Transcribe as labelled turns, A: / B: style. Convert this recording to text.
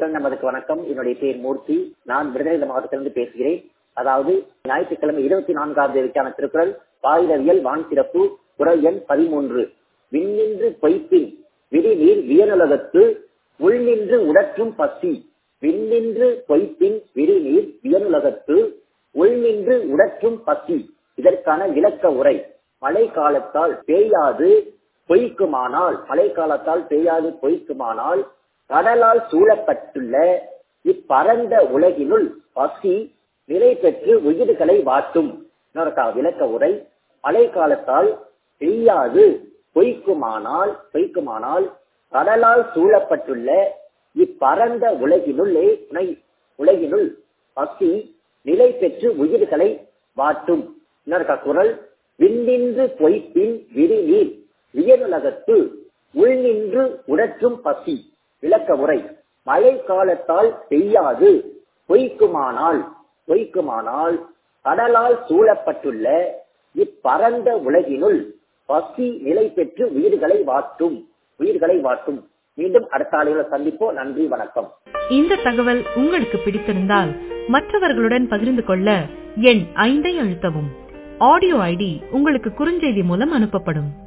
A: குரல் நமதுக்கு வணக்கம். என்னுடைய பேர் மூர்த்தி. நான் விருதுநகர் மாவட்டத்திலிருந்து பேசுகிறேன். அதாவது ஞாயிற்றுக்கிழமை 24ஆம் தேதிக்கான திருக்குறள் பாயிரவியல் வான் சிறப்பு குரல் எண் 13. விண்ணின்று பொய்ப்பின் விரிநீர் வியனுலகத்து உள்நின்று உடற்றும் பசி. விண்ணின்று பொய்ப்பின் விரிநீர் வியனுலகத்து உள்நின்று உடற்றும் பசி. இதற்கான விளக்க உரை. மழை காலத்தால் பெய்யாது பொய்க்குமானால், மழை காலத்தால் பெய்யாது பொய்க்குமானால் கடலால் சூழப்பட்டுள்ள இப்பரந்த உலகினுள் பசி நிலை பெற்று உயிர்களை வாட்டும். விளக்க உரை. மழை காலத்தால் பெய்யாது பொய்க்குமானால் கடலால் சூழப்பட்டுள்ள இப்பரந்த உலகினுள் பசி நிலை பெற்று உயிர்களை வாட்டும். குரல். விண்ணின்று பொய்ப்பின் விரிநீர் வியனுலகத்து உள்நின்று உடற்றும் பசி. விளக்க உரை. மழை காலத்தால் பெய்யாது பொய்க்குமானால் கடலால் சூழப்பட்டுள்ள இப்பரந்த உலகினுள் பசி நிலை பெற்று உயிர்களை வாட்டும். மீண்டும் அடுத்த ஆளுகளை சந்திப்போம். நன்றி, வணக்கம்.
B: இந்த தகவல் உங்களுக்கு பிடித்திருந்தால் மற்றவர்களுடன் பகிர்ந்து கொள்ள எண் 5 அழுத்தவும். ஆடியோ ஐடி உங்களுக்கு குறுஞ்செய்தி மூலம் அனுப்பப்படும்.